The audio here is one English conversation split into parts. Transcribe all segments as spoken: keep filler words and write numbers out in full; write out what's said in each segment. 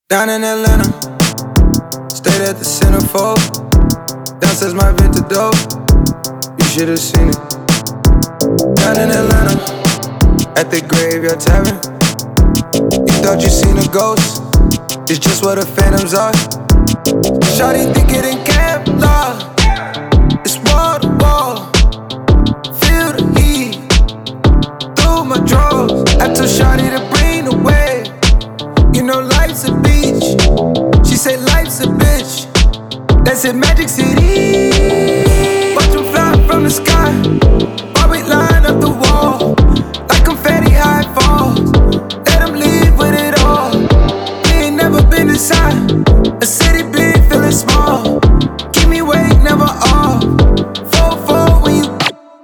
Down in Atlanta, stayed at the Centerfold. Downstairs my Vinta dope, you should've seen it. Down in Atlanta, at the Graveyard Tavern. You thought you seen a ghost, it's just what the phantoms are. Shawty think it in Kevlar, it's wall to wall. Feel the heat through my drawers. I told Shawty to bring the wave. You know life's a beach. She say life's a bitch. That's in Magic City. Watch them fly from the sky while we line up the wall. Like confetti high falls. Let them leave with it all. We ain't never been inside a city big, feeling small. Keep me awake, never off. four four when you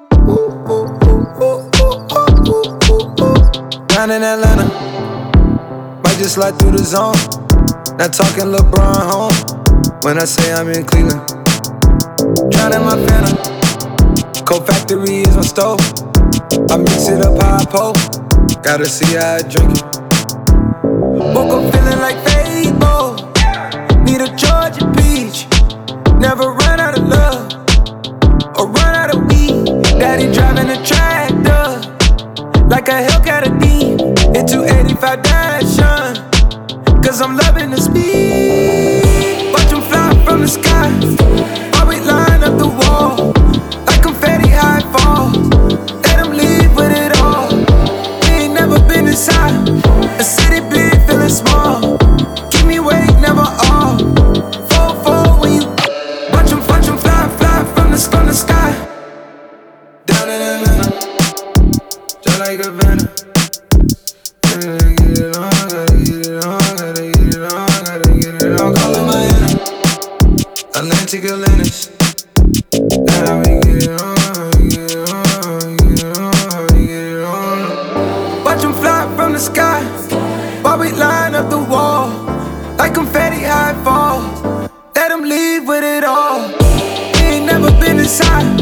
down in Atlanta. Might just slide through the zone. Not talking LeBron home when I say I'm in Cleveland. Drowning my Fanta. Coke Factory is my stove. I mix it up how I pour. Gotta see how I drink it. Woke up feeling like Fable. Need a Georgia peach. Never run out of love or run out of weed. Daddy driving a tractor like a Hellcat a D. In two eighty-five Dashin', cause I'm loving the speed. Watch them fly from the sky while we line up the wall. Like confetti high falls. Let them leave with it all. We ain't never been inside a city big, feeling small. Keep me awake, never off. four four when you watch them, watch them fly, fly from the, from the sky. Down in Atlanta, just like a Vanna. Gotta get it on, gotta get it on, gotta get it on, gotta get it on. Call it Miami, Atlantic Atlantis. Now we get it on, we get it on, we get it on, we get it on. Watch them fly from the sky while we line up the wall. Like confetti high falls. Let them leave with it all. We ain't never been inside